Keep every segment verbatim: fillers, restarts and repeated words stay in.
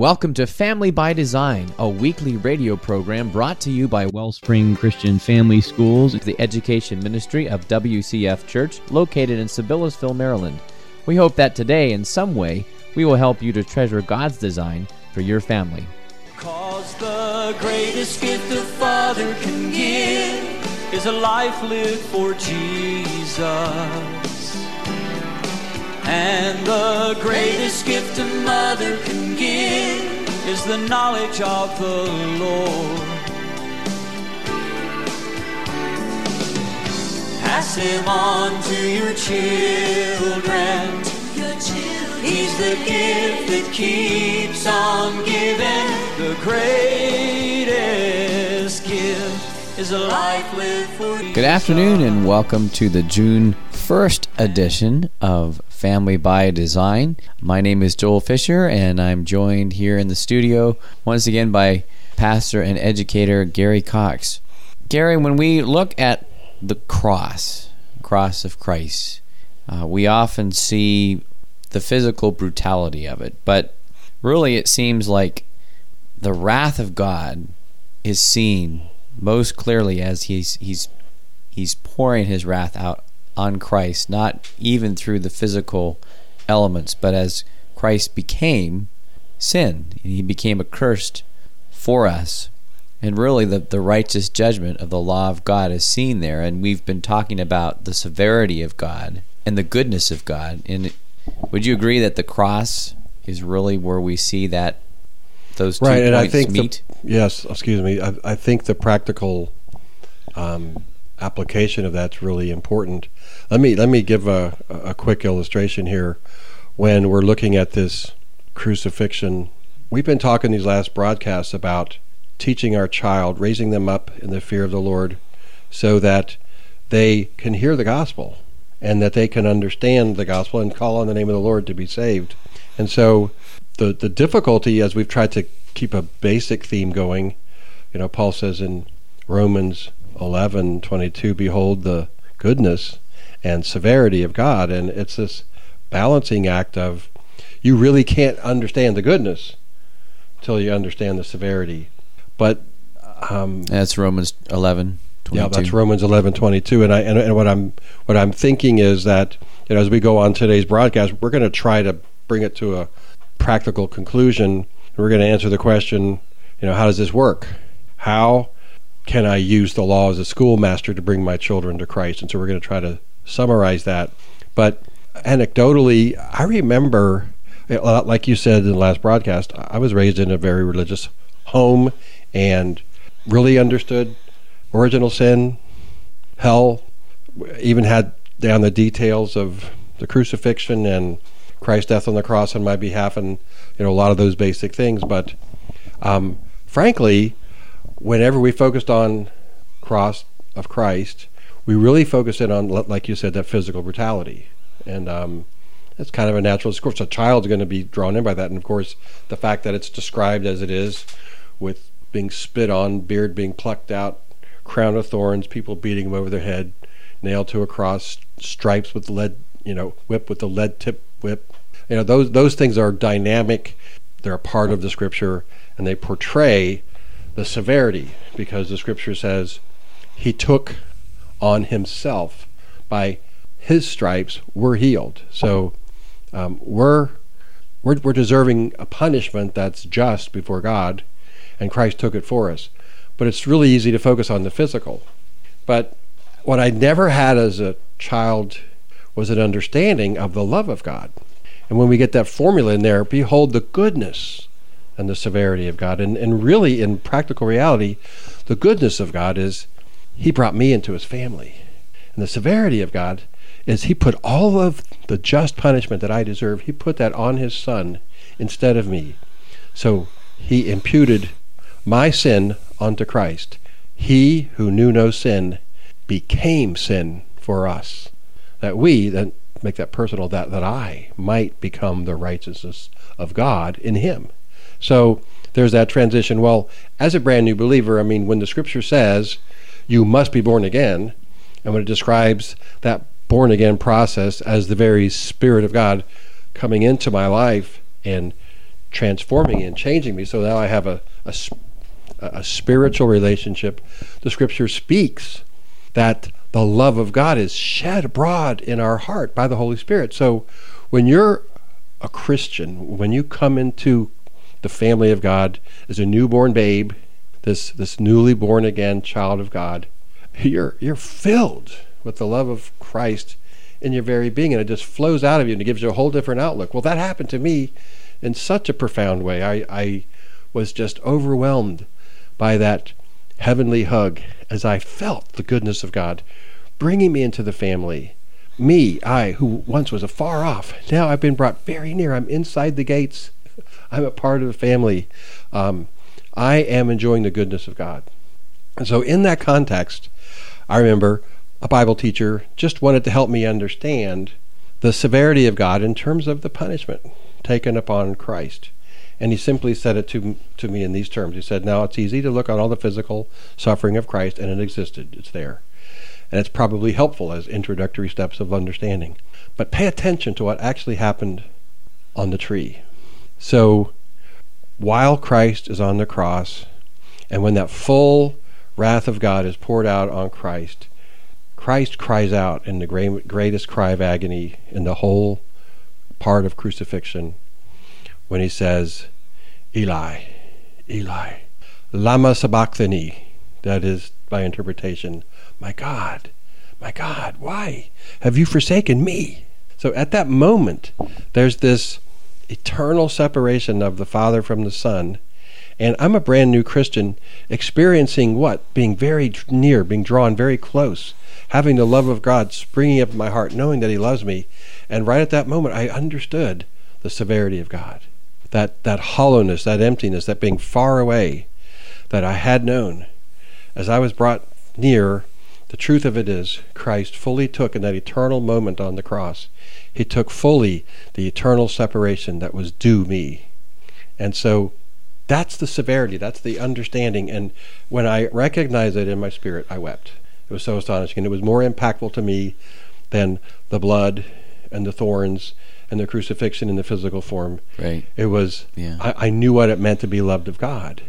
Welcome to Family by Design, a weekly radio program brought to you by Wellspring Christian Family Schools, the education ministry of W C F Church, located in Sibyllesville, Maryland. We hope that today, in some way, we will help you to treasure God's design for your family. 'Cause the greatest gift a father can give is a life lived for Jesus. And the greatest gift a mother can give is the knowledge of the Lord. Pass him on to your children. Your children. He's the gift that keeps on giving. The greatest gift is a life lived for Jesus. Good afternoon and welcome to the June first edition of Family by Design. My name is Joel Fisher, and I'm joined here in the studio once again by pastor and educator Gary Cox. Gary, when we look at the cross, cross of Christ, uh, we often see the physical brutality of it, but really it seems like the wrath of God is seen most clearly as he's he's he's pouring his wrath out on Christ, not even through the physical elements, but as Christ became sin. He became accursed for us. And really the, the righteous judgment of the law of God is seen there. And we've been talking about the severity of God and the goodness of God. And would you agree that the cross is really where we see that those two right, and points I think meet? The, yes, excuse me. I, I think the practical um, application of that's really important. Let me let me give a, a quick illustration here. When we're looking at this crucifixion, we've been talking these last broadcasts about teaching our child, raising them up in the fear of the Lord so that they can hear the gospel and that they can understand the gospel and call on the name of the Lord to be saved. And so the the difficulty, as we've tried to keep a basic theme going, you know, Paul says in Romans eleven twenty-two, behold the goodness and severity of God. And it's this balancing act of, you really can't understand the goodness until you understand the severity. But um, that's Romans eleven twenty-two. Yeah, that's Romans eleven twenty-two. And I and, and what I'm what I'm thinking is that, you know, as we go on today's broadcast, we're going to try to bring it to a practical conclusion. And we're going to answer the question, you know, how does this work? How can I use the law as a schoolmaster to bring my children to Christ? And so we're going to try to summarize that. But anecdotally, I remember, like you said in the last broadcast, I was raised in a very religious home and really understood original sin, hell, even had down the details of the crucifixion and Christ's death on the cross on my behalf, and you know, a lot of those basic things. But um, frankly, whenever we focused on cross of Christ, we really focused in on, like you said, that physical brutality. And um, it's kind of a natural discourse. A child's going to be drawn in by that. And of course, the fact that it's described as it is, with being spit on, beard being plucked out, crown of thorns, people beating him over their head, nailed to a cross, stripes with lead, you know, whip with the lead tip whip. You know, those those things are dynamic. They're a part of the scripture, and they portray the severity, because the scripture says he took on himself, by his stripes we're healed. So um, we're, we're we're deserving a punishment that's just before God, and Christ took it for us. But it's really easy to focus on the physical. But what I never had as a child was an understanding of the love of God. And when we get that formula in there, behold the goodness and the severity of God. And, and really, in practical reality, the goodness of God is he brought me into his family. And the severity of God is he put all of the just punishment that I deserve, he put that on his son instead of me. So he imputed my sin onto Christ. He who knew no sin became sin for us, that we, that make that personal, that, that I might become the righteousness of God in him. So there's that transition. Well, as a brand new believer, I mean, when the scripture says you must be born again, and when it describes that born again process as the very Spirit of God coming into my life and transforming me and changing me. So now I have a, a, a spiritual relationship. The Scripture speaks that the love of God is shed abroad in our heart by the Holy Spirit. So when you're a Christian, when you come into the family of God as a newborn babe, this this newly born again child of God, you're you're filled with the love of Christ in your very being, and it just flows out of you and it gives you a whole different outlook. Well, that happened to me in such a profound way. I, I was just overwhelmed by that heavenly hug as I felt the goodness of God bringing me into the family. Me, I, who once was afar off, now I've been brought very near. I'm inside the gates. I'm a part of the family. Um, I am enjoying the goodness of God. And so in that context, I remember a Bible teacher just wanted to help me understand the severity of God in terms of the punishment taken upon Christ. And he simply said it to, to me in these terms. He said, now it's easy to look on all the physical suffering of Christ, and it existed. It's there. And it's probably helpful as introductory steps of understanding. But pay attention to what actually happened on the tree. So while Christ is on the cross, and when that full wrath of God is poured out on Christ, Christ cries out in the great, greatest cry of agony in the whole part of crucifixion when he says, Eli, Eli, lama sabachthani. That is, by interpretation, my God, my God, why have you forsaken me? So at that moment, there's this eternal separation of the Father from the Son. And I'm a brand new Christian experiencing what? Being very near, being drawn very close, having the love of God springing up in my heart, knowing that he loves me. And right at that moment, I understood the severity of God. That, that hollowness, that emptiness, that being far away that I had known. As I was brought near, the truth of it is Christ fully took in that eternal moment on the cross, he took fully the eternal separation that was due me. And so that's the severity, that's the understanding. And when I recognized it in my spirit, I wept. It was so astonishing. And it was more impactful to me than the blood and the thorns and the crucifixion in the physical form. Right. It was, yeah. I, I knew what it meant to be loved of God.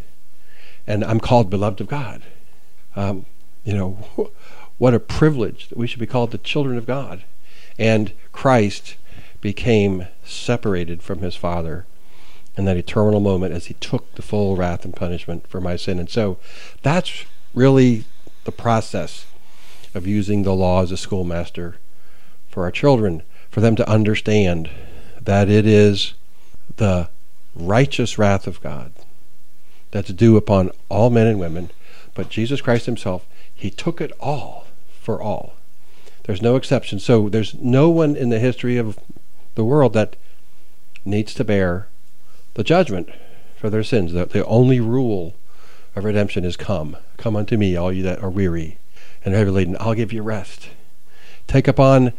And I'm called beloved of God. Um, you know, what a privilege that we should be called the children of God. And Christ became separated from his Father in that eternal moment as he took the full wrath and punishment for my sin. And so that's really the process of using the law as a schoolmaster for our children, for them to understand that it is the righteous wrath of God that's due upon all men and women, but Jesus Christ himself, he took it all for all. There's no exception. So there's no one in the history of the world that needs to bear the judgment for their sins. The, the only rule of redemption is come. Come unto me, all you that are weary and heavy laden. I'll give you rest. Take upon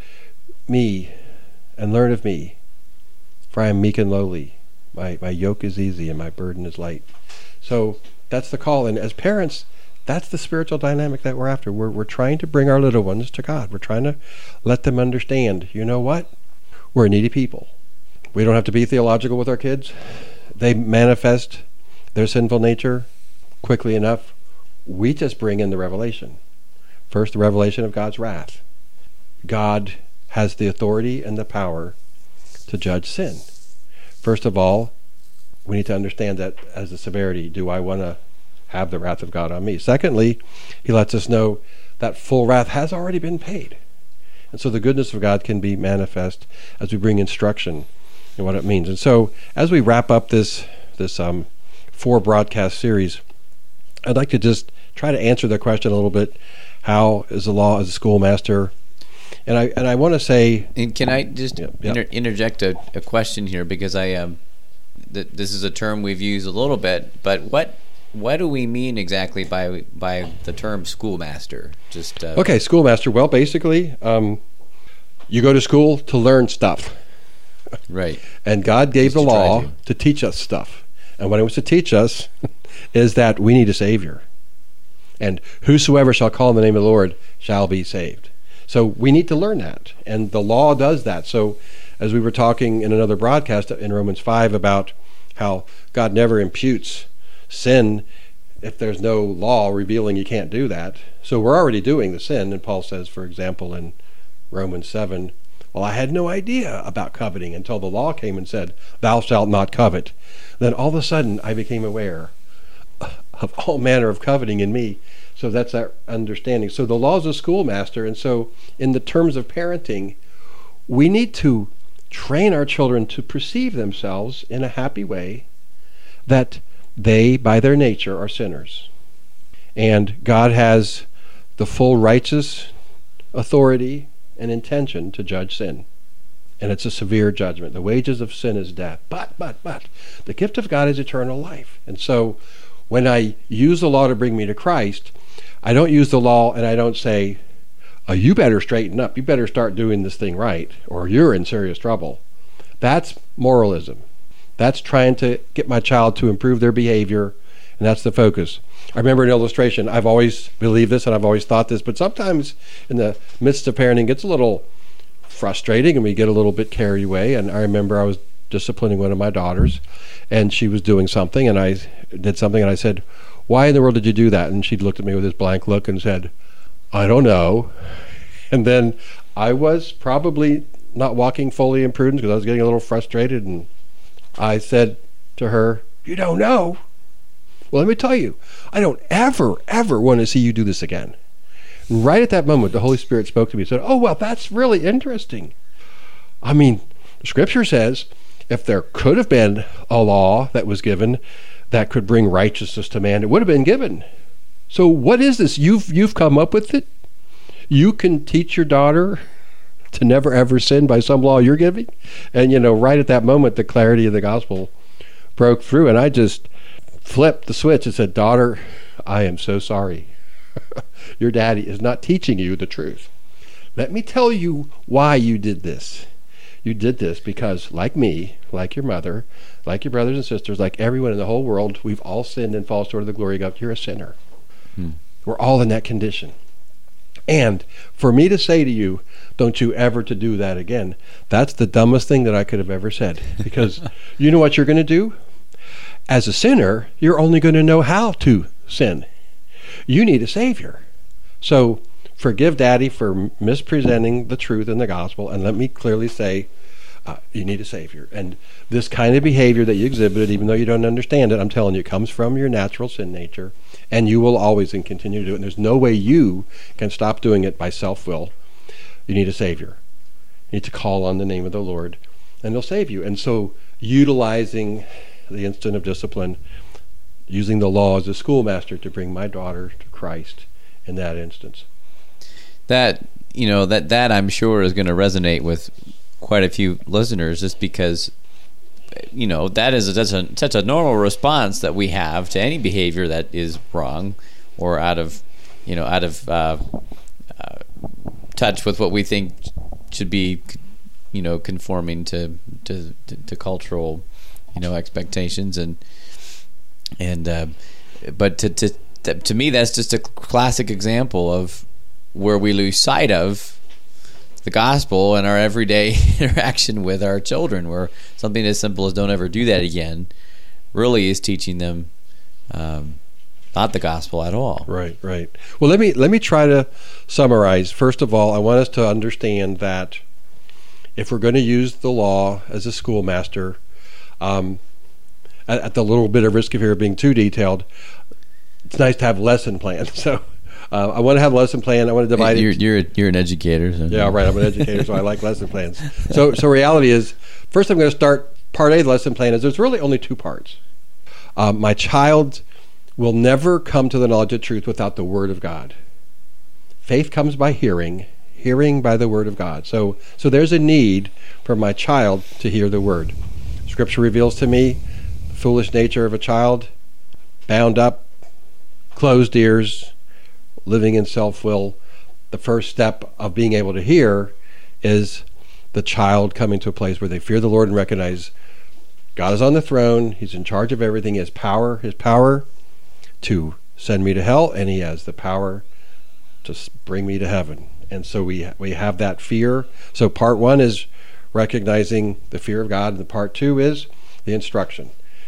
me and learn of me, for I am meek and lowly. My, my yoke is easy and my burden is light. So that's the call. And as parents, that's the spiritual dynamic that we're after. We're, we're trying to bring our little ones to God. We're trying to let them understand, you know what? We're a needy people. We don't have to be theological with our kids. They manifest their sinful nature quickly enough. We just bring in the revelation. First, the revelation of God's wrath. God has the authority and the power to judge sin. First of all, we need to understand that as a severity. Do I want to have the wrath of God on me? Secondly, he lets us know that full wrath has already been paid. And so the goodness of God can be manifest as we bring instruction in what it means. And so as we wrap up this this um, four broadcast series, I'd like to just try to answer the question a little bit. How is the law as a schoolmaster? And I and I want to say... And can I just yeah, yeah. Inter- interject a, a question here, because I um, th- this is a term we've used a little bit, but what what do we mean exactly by by the term schoolmaster? Just uh, Okay, schoolmaster. Well, basically, um, you go to school to learn stuff. Right. And God gave Just the to try law to. to teach us stuff. And what it was to teach us is that we need a Savior. And whosoever shall call on the name of the Lord shall be saved. So we need to learn that. And the law does that. So as we were talking in another broadcast in Romans five about how God never imputes sin if there's no law revealing you can't do that. So we're already doing the sin, and Paul says, for example, in Romans seven, well, I had no idea about coveting until the law came and said, thou shalt not covet. Then all of a sudden I became aware of all manner of coveting in me. So that's that understanding. So the law is a schoolmaster, and so in the terms of parenting, we need to train our children to perceive themselves in a happy way that they, by their nature, are sinners. And God has the full righteous authority and intention to judge sin. And it's a severe judgment. The wages of sin is death. But, but, but, the gift of God is eternal life. And so when I use the law to bring me to Christ, I don't use the law and I don't say, oh, you better straighten up. You better start doing this thing right, or you're in serious trouble. That's moralism. That's trying to get my child to improve their behavior, and that's the focus. I remember an illustration. I've always believed this and I've always thought this, but sometimes in the midst of parenting, it gets a little frustrating and we get a little bit carried away. And I remember I was disciplining one of my daughters, and she was doing something, and I did something, and I said, why in the world did you do that? And she looked at me with this blank look and said, I don't know. And then I was probably not walking fully in prudence because I was getting a little frustrated, and I said to her, you don't know? Well, let me tell you, I don't ever, ever want to see you do this again. And right at that moment, the Holy Spirit spoke to me and said, oh, well, that's really interesting. I mean, the Scripture says if there could have been a law that was given that could bring righteousness to man, it would have been given. So what is this? You've you've come up with it? You can teach your daughter to never ever sin by some law you're giving? And, you know, right at that moment, the clarity of the gospel broke through, and I just flipped the switch and said, daughter, I am so sorry. Your daddy is not teaching you the truth. Let me tell you why you did this. You did this because, like me, like your mother, like your brothers and sisters, like everyone in the whole world, we've all sinned and fall short of the glory of God. You're a sinner. Hmm. We're all in that condition. And for me to say to you, don't you ever to do that again, that's the dumbest thing that I could have ever said. Because you know what you're going to do? As a sinner, you're only going to know how to sin. You need a Savior. So forgive Daddy for mispresenting the truth in the gospel, and let me clearly say, uh, you need a Savior. And this kind of behavior that you exhibited, even though you don't understand it, I'm telling you, comes from your natural sin nature, and you will always and continue to do it. And there's no way you can stop doing it by self-will. You need a Savior. You need to call on the name of the Lord, and He'll save you. And so utilizing the instant of discipline, using the law as a schoolmaster to bring my daughter to Christ in that instance. That, you know, that, that I'm sure is going to resonate with quite a few listeners, just because, you know, that is a, that's a, such a normal response that we have to any behavior that is wrong or out of, you know, out of uh, uh, touch with what we think should be, you know, conforming to to, to, to cultural, you know, expectations, and and uh, but to, to to me that's just a classic example of where we lose sight of the gospel in our everyday interaction with our children, where something as simple as don't ever do that again really is teaching them um, not the gospel at all. Right, right. Well, let me let me try to summarize. First of all, I want us to understand that if we're going to use the law as a schoolmaster, um, at, at the little bit of risk of here being too detailed, it's nice to have lesson plans. So uh, I want to have a lesson plan. I want to divide you're, it. You're you're an educator. So. Yeah, right. I'm an educator, so I like lesson plans. So so reality is, first I'm going to start part A of the lesson plan is there's really only two parts. Um, my child will never come to the knowledge of truth without the Word of God. Faith comes by hearing, hearing by the Word of God. So so there's a need for my child to hear the Word. Scripture reveals to me the foolish nature of a child, bound up, closed ears, living in self-will. The first step of being able to hear is the child coming to a place where they fear the Lord and recognize God is on the throne, He's in charge of everything, He has power, His power to send me to hell, and He has the power to bring me to heaven. And so we we have that fear. So part one is recognizing the fear of God, and the part two is the instruction.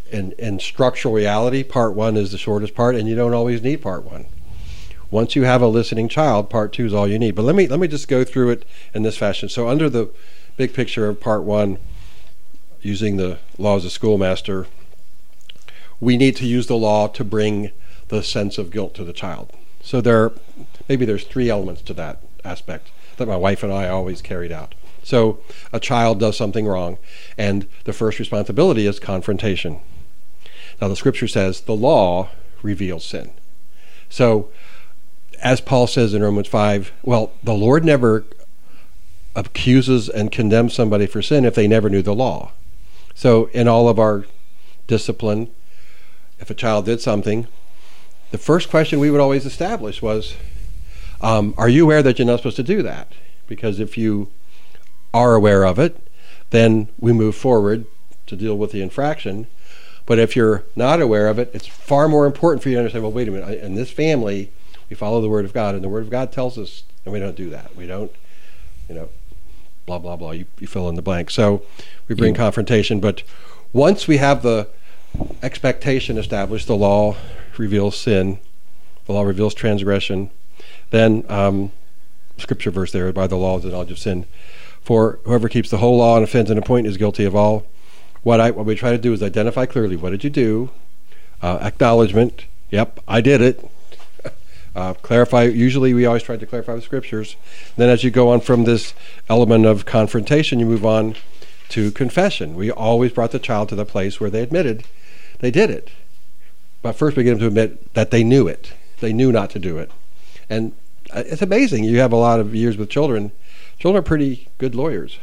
in, in structural reality, part one is the shortest part, and you don't always need part one. Once you have a listening child, part two is all you need. But let me let me just go through it in this fashion. So under the big picture of part one, using the law as a schoolmaster, we need to use the law to bring the sense of guilt to the child. So there, maybe there's three elements to that aspect that my wife and I always carried out. So a child does something wrong, and the first responsibility is confrontation. Now the scripture says the law reveals sin. So as Paul says in Romans five, well, the Lord never accuses and condemns somebody for sin if they never knew the law. So in all of our discipline, if a child did something, the first question we would always establish was, um, are you aware that you're not supposed to do that? Because if you are aware of it, then we move forward to deal with the infraction. But if you're not aware of it, it's far more important for you to understand, well, wait a minute, in this family, we follow the Word of God, and the Word of God tells us, and we don't do that. We don't, you know, blah, blah, blah. You, you fill in the blank. So we bring yeah. confrontation. But once we have the expectation established, the law reveals sin, the law reveals transgression, then um, scripture verse there, by the law is the knowledge of sin. For whoever keeps the whole law and offends in a point is guilty of all. What I what we try to do is identify clearly, what did you do? Uh, acknowledgement, yep, I did it. Uh, clarify, usually we always try to clarify with scriptures. Then as you go on from this element of confrontation, you move on to confession. We always brought the child to the place where they admitted they did it. But first we get them to admit that they knew it. They knew not to do it. And it's amazing. You have a lot of years with children. Children are pretty good lawyers.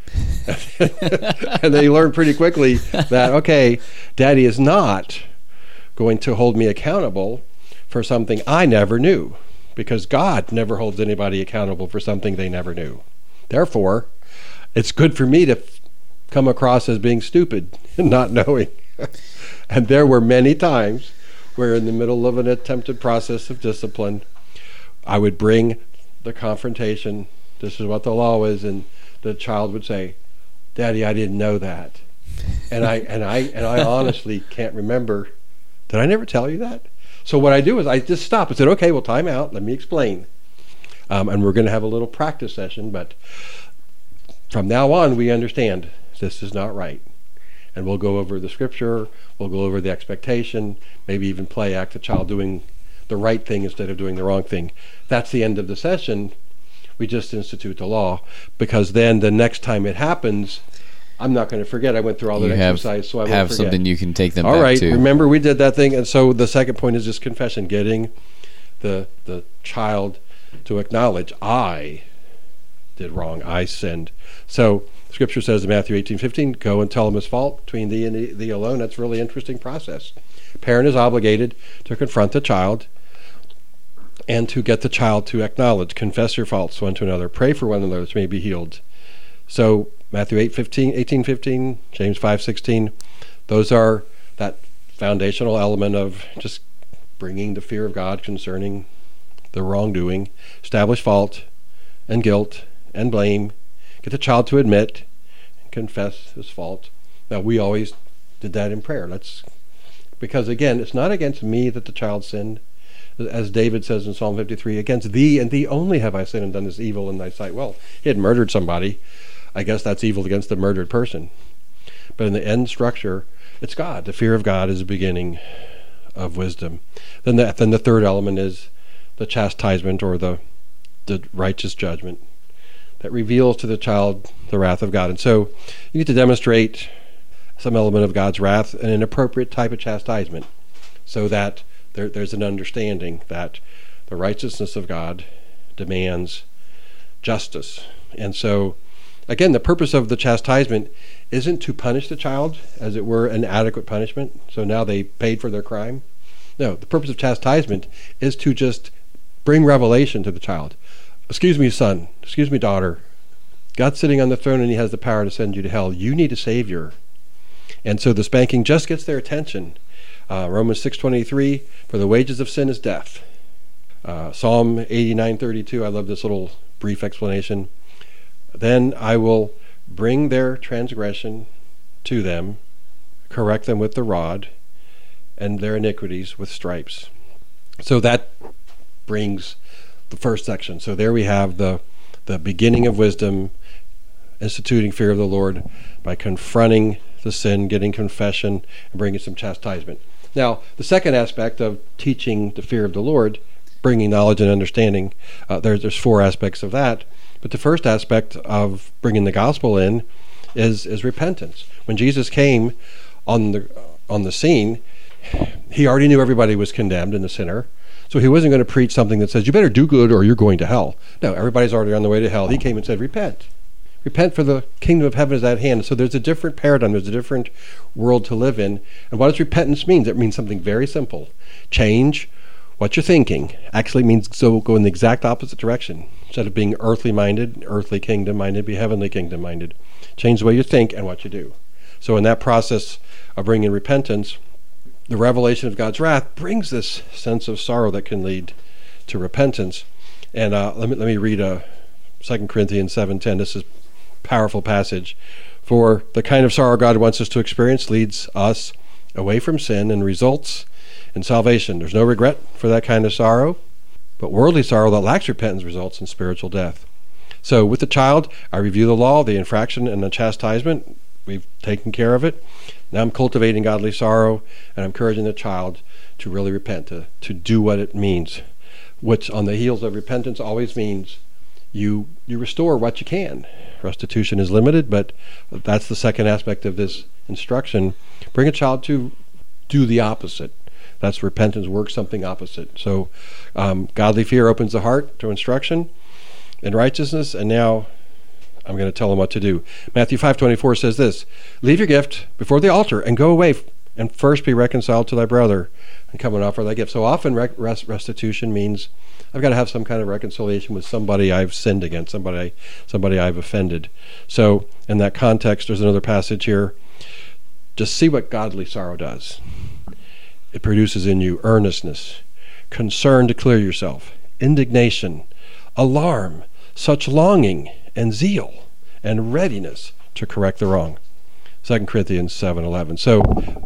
And they learn pretty quickly that, okay, Daddy is not going to hold me accountable for something I never knew, because God never holds anybody accountable for something they never knew. Therefore, it's good for me to f- come across as being stupid and not knowing. And there were many times where in the middle of an attempted process of discipline, I would bring the confrontation, this is what the law is, and the child would say, Daddy, I didn't know that. And I and I and I honestly can't remember, did I never tell you that? So what I do is I just stop and said, okay, well, time out, let me explain. Um, and we're going to have a little practice session, but from now on, we understand this is not right. And we'll go over the scripture, we'll go over the expectation, maybe even play act the child doing the right thing instead of doing the wrong thing. That's the end of the session. We just institute the law, because then the next time it happens, I'm not going to forget. I went through all that you have, exercise, so I won't have forget. something you can take them all back right, to. remember we did that thing. And so the second point is just confession, getting the the child to acknowledge, I did wrong, I sinned. So scripture says in Matthew eighteen fifteen, go and tell him his fault between thee and thee, thee alone. That's a really interesting process. Parent is obligated to confront the child and to get the child to acknowledge, confess your faults one to another, pray for one another that you may be healed. So Matthew eight fifteen, eighteen fifteen, James five sixteen, those are that foundational element of just bringing the fear of God concerning the wrongdoing, establish fault and guilt and blame, get the child to admit and confess his fault. Now, we always did that in prayer. That's because, again, it's not against me that the child sinned. As David says in Psalm fifty-three, against thee and thee only have I sinned and done this evil in thy sight. Well, he had murdered somebody. I guess that's evil against the murdered person. But in the end structure, it's God. The fear of God is the beginning of wisdom. Then the, then the third element is the chastisement, or the, the righteous judgment that reveals to the child the wrath of God. And so you need to demonstrate some element of God's wrath and an appropriate type of chastisement, so that there, there's an understanding that the righteousness of God demands justice. And so, again, the purpose of the chastisement isn't to punish the child, as it were, an adequate punishment, so now they paid for their crime. No, the purpose of chastisement is to just bring revelation to the child. Excuse me, son. Excuse me, daughter. God's sitting on the throne and he has the power to send you to hell. You need a savior. And so the spanking just gets their attention. Uh, Romans six twenty-three, for the wages of sin is death. Uh, Psalm eighty-nine thirty-two, I love this little brief explanation. Then I will bring their transgression to them, correct them with the rod, and their iniquities with stripes. So that brings the first section. So there we have the the beginning of wisdom, instituting fear of the Lord by confronting the sin, getting confession, and bringing some chastisement. Now, the second aspect of teaching the fear of the Lord, bringing knowledge and understanding, uh, there's, there's four aspects of that. But the first aspect of bringing the gospel in is is repentance. When Jesus came on the on the scene, he already knew everybody was condemned and a sinner. So he wasn't going to preach something that says, you better do good or you're going to hell. No, everybody's already on the way to hell. He came and said, repent. Repent, for the kingdom of heaven is at hand. So there's a different paradigm. There's a different world to live in. And what does repentance mean? It means something very simple. Change what you're thinking. Actually means so go in the exact opposite direction. Instead of being earthly minded, earthly kingdom minded, be heavenly kingdom minded. Change the way you think and what you do. So in that process of bringing repentance, the revelation of God's wrath brings this sense of sorrow that can lead to repentance. And uh, let me let me read uh, Second Corinthians seven ten. This is a powerful passage. For the kind of sorrow God wants us to experience leads us away from sin and results in salvation. There's no regret for that kind of sorrow, but worldly sorrow that lacks repentance results in spiritual death. So with the child, I review the law, the infraction, and the chastisement. We've taken care of it. Now I'm cultivating godly sorrow, and I'm encouraging the child to really repent, to, to do what it means, which on the heels of repentance always means you you restore what you can. Restitution is limited, but that's the second aspect of this instruction. Bring a child to do the opposite. That's repentance, work something opposite. So um, godly fear opens the heart to instruction and righteousness, and now I'm going to tell them what to do. Matthew five twenty-four says this, leave your gift before the altar and go away and first be reconciled to thy brother and come and offer thy gift. So often rec- restitution means I've got to have some kind of reconciliation with somebody I've sinned against, somebody, somebody I've offended. So in that context, there's another passage here. Just see what godly sorrow does. It produces in you earnestness, concern to clear yourself, indignation, alarm, such longing and zeal and readiness to correct the wrong. Second Corinthians seven eleven. So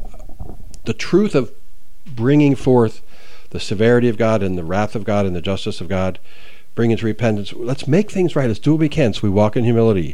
the truth of bringing forth the severity of God and the wrath of God and the justice of God, bring into repentance. Let's make things right. Let's do what we can. So we walk in humility.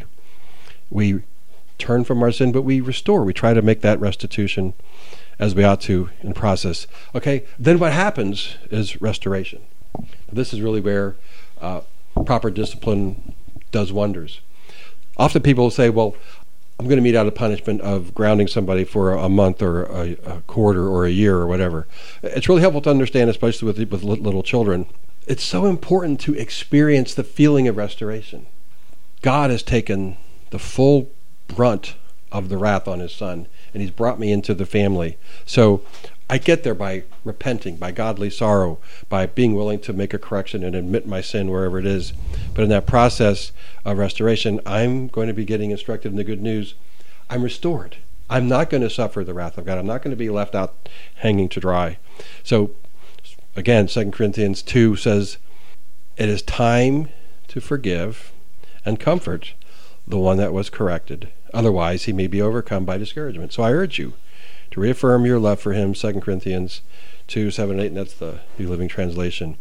We turn from our sin, but we restore. We try to make that restitution as we ought to in process. Okay, then what happens is restoration. This is really where uh, proper discipline does wonders. Often people will say, well, I'm going to mete out a punishment of grounding somebody for a month or a, a quarter or a year or whatever. It's really helpful to understand, especially with, with little children. It's so important to experience the feeling of restoration. God has taken the full brunt of the wrath on his son, and he's brought me into the family. So I get there by repenting, by godly sorrow, by being willing to make a correction and admit my sin wherever it is. But in that process of restoration, I'm going to be getting instructed in the good news. I'm restored. I'm not going to suffer the wrath of God. I'm not going to be left out hanging to dry. So again, Second Corinthians two says, it is time to forgive and comfort the one that was corrected. Otherwise, he may be overcome by discouragement. So I urge you to reaffirm your love for him, Second Corinthians two, seven, eight, and that's the New Living Translation.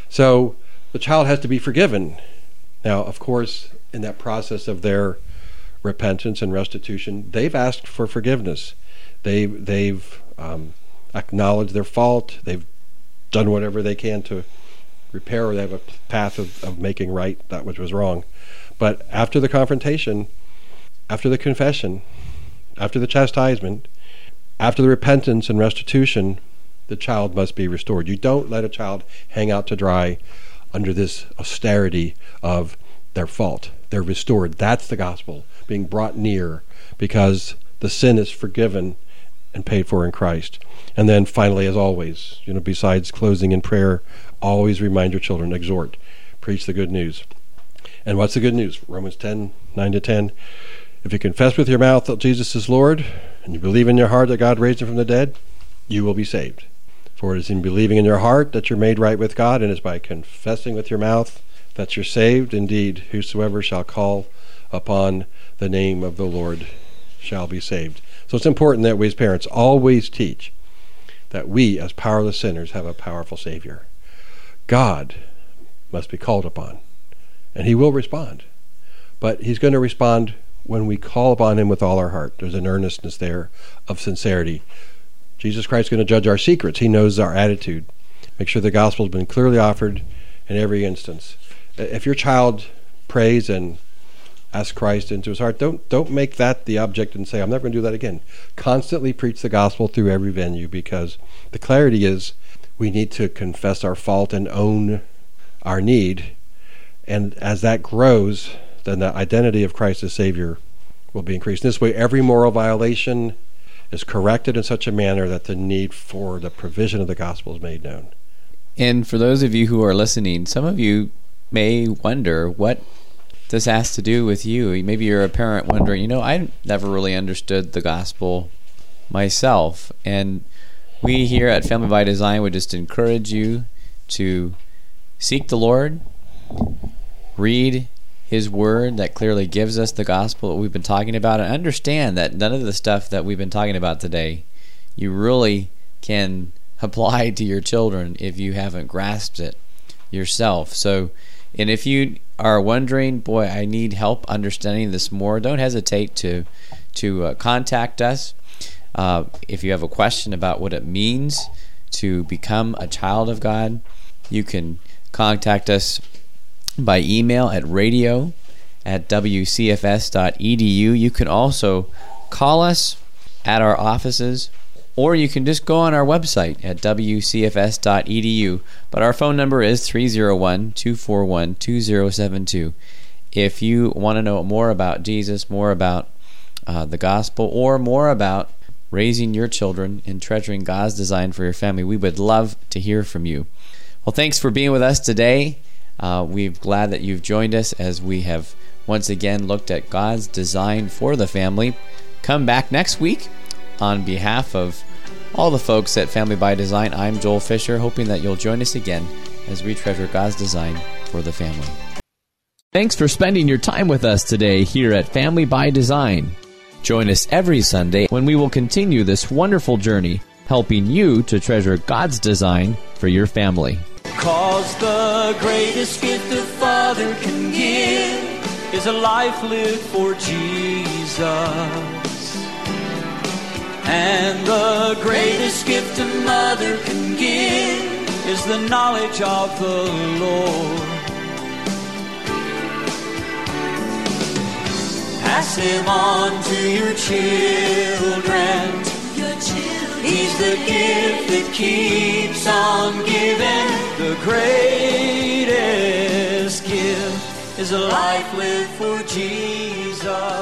So the child has to be forgiven. Now, of course, in that process of their repentance and restitution, they've asked for forgiveness. They've, they've um, acknowledged their fault. They've done whatever they can to repair, or they have a path of, of making right that which was wrong. But after the confrontation, after the confession, after the chastisement, after the repentance and restitution, the child must be restored. You don't let a child hang out to dry under this austerity of their fault. They're restored. That's the gospel, being brought near because the sin is forgiven and paid for in Christ. And then finally, as always, you know, besides closing in prayer, always remind your children, exhort, preach the good news. And what's the good news? Romans ten, nine to ten. If you confess with your mouth that Jesus is Lord, and you believe in your heart that God raised him from the dead, you will be saved. For it is in believing in your heart that you're made right with God, and it's by confessing with your mouth that you're saved. Indeed, whosoever shall call upon the name of the Lord shall be saved. So it's important that we as parents always teach that we as powerless sinners have a powerful Savior. God must be called upon, and he will respond. But he's going to respond when we call upon him with all our heart. There's an earnestness there of sincerity. Jesus Christ is going to judge our secrets. He knows our attitude. Make sure the gospel has been clearly offered in every instance. If your child prays and asks Christ into his heart, don't don't make that the object and say, I'm never going to do that again. Constantly preach the gospel through every venue, because the clarity is we need to confess our fault and own our need. And as that grows, then the identity of Christ as Savior will be increased. In this way, every moral violation is corrected in such a manner that the need for the provision of the gospel is made known. And for those of you who are listening, some of you may wonder what this has to do with you. Maybe you're a parent wondering, you know, I never really understood the gospel myself. And we here at Family by Design would just encourage you to seek the Lord, read his word that clearly gives us the gospel that we've been talking about, and understand that none of the stuff that we've been talking about today you really can apply to your children if you haven't grasped it yourself. So, and if you are wondering, boy, I need help understanding this more, don't hesitate to to uh, contact us. Uh, if you have a question about what it means to become a child of God, you can contact us by email at radio at w c f s dot e d u. You can also call us at our offices, or you can just go on our website at w c f s dot e d u. But our phone number is three oh one, two four one, two oh seven two. If you want to know more about Jesus, more about uh, the gospel, or more about raising your children and treasuring God's design for your family, we would love to hear from you. Well, thanks for being with us today. Uh, we're glad that you've joined us as we have once again looked at God's design for the family. Come back next week. On behalf of all the folks at Family by Design, I'm Joel Fisher, hoping that you'll join us again as we treasure God's design for the family. Thanks for spending your time with us today here at Family by Design. Join us every Sunday when we will continue this wonderful journey, helping you to treasure God's design for your family. 'Cause the greatest gift a father can give is a life lived for Jesus. And the greatest gift a mother can give is the knowledge of the Lord. Pass him on to your children. He's the gift that keeps on giving. The greatest gift is a life lived for Jesus.